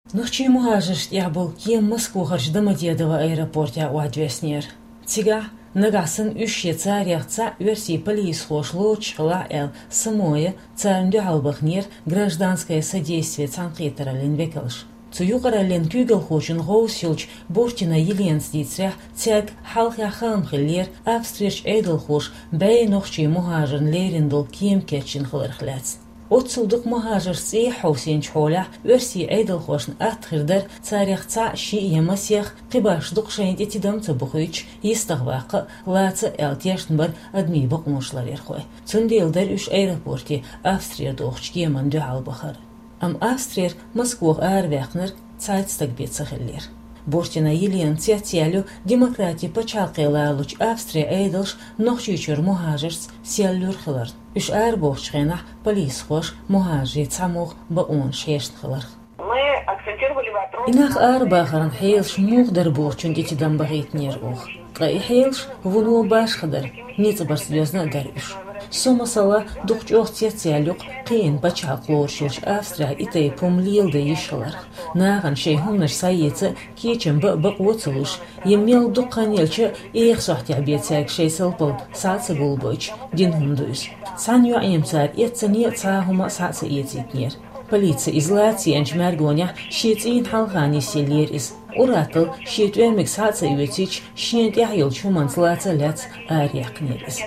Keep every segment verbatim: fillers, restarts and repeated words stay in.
Ночи мухажиш я был кем Москву харч Домодедово аэропорте у адвеснер. Тига нагасын үше царяхца версии полис хошло чхла эл самое царнду халбахнер гражданское содействие цанкитера ленвекалш. Цуюкара лен кюгел хочен гоусилч бортина елен стицрях тяг халхя хамхелер австрич эдл хош бэй нохчи мухажин лерендл кем кетчин хлерхляц. Отсудок мухажир си хаусин чхоля версии эдл хошн атхирдер царяхца ши ямасех қибаш дукшейн этидам цабухыч истагваqa лаца элтешнбар адми бакмушлар ерхой. Цунделдер үш аэропорти Австрия дохч кеман дюалбахар. Am Австрия Москва арвяхнер цайтстаг бецахеллер. Бортина елен тятялю демократии пачалкелалуч Австрия эйдалш нохчичур мухажирс селлюрхлар. Үш арбохчхена полис хош мухажи цамух баун шешнхлар. Мы акцентировали вопрос. Инах арбахаран хейлш мухдер борчун детидам багитнер ох. Кай хейлш вуну башхадер ницбар звездна дарюш. Сомасала духчох тятялюк қиын пачалклоршуш Австрия итэй помлилды ишалар. Наган шейхуннаш сайецы кечем ба баквоцылуш емел дукканелче эйхсахтя бецяк шейсылпыл сацы гулбойч динхундуйс. Саню аемцар етцане цахума сацы етитнер. Полиция излациянч мәргоня шетин халхани селерис. Уратыл шетуэнмек сацы юетич шент яхил чуман слаца ляц арьякнерис.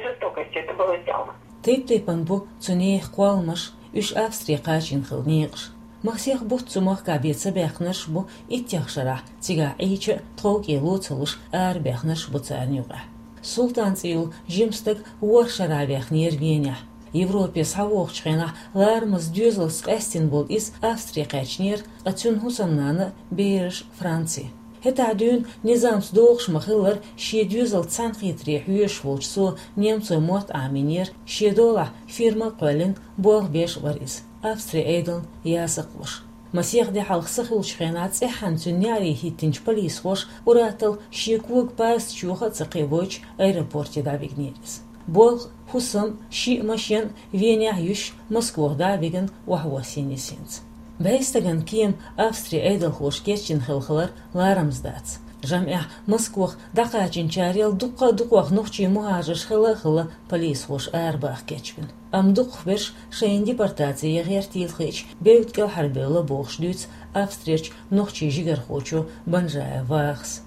Тейп-тейпан бу цунех куалмаш үш Австрия качин хылнеғш. Махсех бу цумах кабеца бяхнаш бу иттяхшара тига эйче троге лоцылыш ар бяхнаш бу царнюга. Султан цил жимстык уаршара бяхнер веня. Европе савоқчхена лармыз дюзл скастин бол из Австрия качнер ацюн хусаннаны береш Франции. Хета дюн низамс доғш махылар ше дюзл цанхитри хүйеш волчсо немцу мот аминер ше дола фирма қөлін боғ беш вариз. Австрия эйдл ясықлыш. Масеғде халқсықыл шхена цехан цуняри хиттинч полис хош уратыл ше куг пас чуха цықивойч аэропорте да вигнерис. Болг хусам ши машин веня юш Москвада виген вахвасинесенц. Бейстаган кем Австрия эйдл хош кетчин хылхылар ларамздац. Жамя Москвах дақачин чарел дукка дуквах нухчи мухажиш хыла хыла полис хош арбах кетчбин. Ам дук берш шейн депортация ягертил хыч беуткел харбела бохшдюц Австрияч нухчи жигар хочу банжая вахс.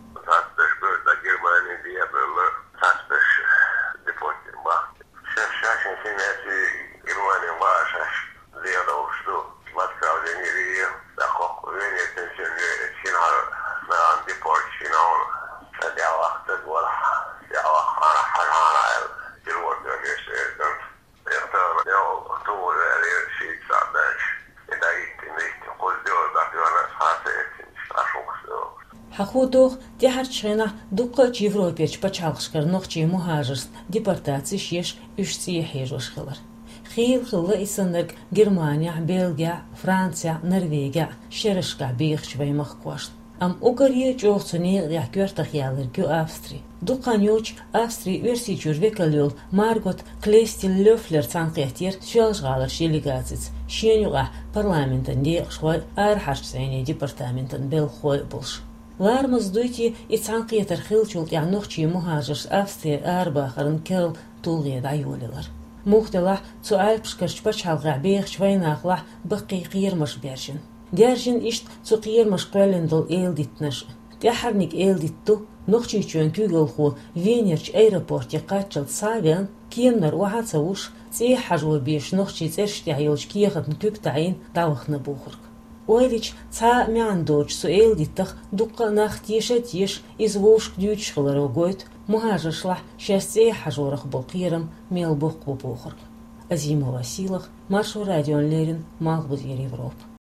Хаходох тяхарчхена дукка Европеч пачалхшкар нохчи мухажирс депортации шеш үшцие хежошхылар. Хил хылла исаннерг Германия, Бельгия, Франция, Норвегия шерышка бейхч ваймахквашт. Ам угарье чохцуне яхквертах ялыргю Австрии. Дукканёч Австрии версичур векалёл Маргот Клестил Löffler цанкехтер сюалжгалар шелегациц. Шенюга парламентен деяқшвай архашцайне департаментен белхой булш. Лармыз дуйти и цанкетер хилчул я нохчи мухажирс Австрия арбахарын кел тулге дайолилар. Мухтела цу альпшкарч пачалга бейхч вайнахла бақи қиырмыш бершин. Дяржин ишт цу қиырмыш қөлендл эйлдитнаш. Тяхарник эйлдитту нохчи чуен кюгелху венерч аэропорте қачыл савян кемнар уахаца уш цей хажуа беш нохчи церштя елч киехатн кюктаин давахны бухурк. Ойлич ца мяндоч суэлдиттах дукка нахтиша тиш из вошк дючхларо гойт мухажишла шестей хажорах болкирам мелбух кубухурк. Азима Василах, Машу Радион Лерин, Малбуз Европ.